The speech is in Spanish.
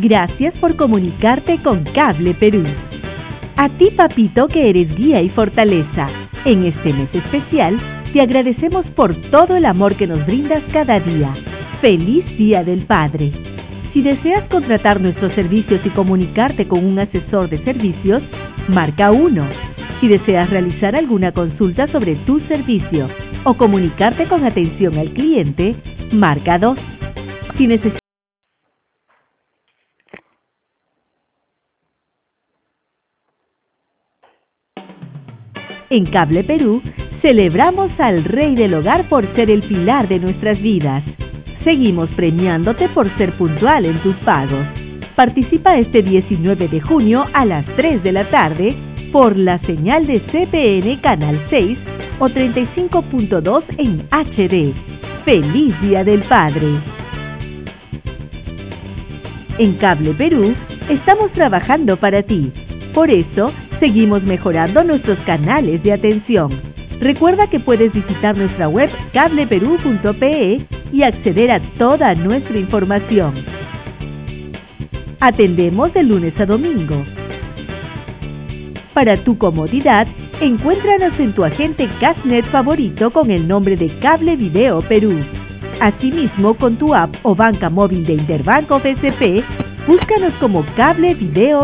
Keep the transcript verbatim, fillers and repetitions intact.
Gracias por comunicarte con Cable Perú. A ti, papito, que eres guía y fortaleza. En este mes especial, te agradecemos por todo el amor que nos brindas cada día. ¡Feliz Día del Padre! Si deseas contratar nuestros servicios y comunicarte con un asesor de servicios, marca uno. Si deseas realizar alguna consulta sobre tu servicio o comunicarte con atención al cliente, marca dos. Si necesitas En Cable Perú, celebramos al Rey del Hogar por ser el pilar de nuestras vidas. Seguimos premiándote por ser puntual en tus pagos. Participa este diecinueve de junio a las tres de la tarde por la señal de C P N Canal seis o treinta y cinco punto dos en H D. ¡Feliz Día del Padre! En Cable Perú, estamos trabajando para ti. Por eso, seguimos mejorando nuestros canales de atención. Recuerda que puedes visitar nuestra web cable perú punto pe y acceder a toda nuestra información. Atendemos de lunes a domingo. Para tu comodidad, encuéntranos en tu agente Cashnet favorito con el nombre de Cable Video Perú. Asimismo, con tu app o banca móvil de Interbanco B C P, búscanos como Cable Video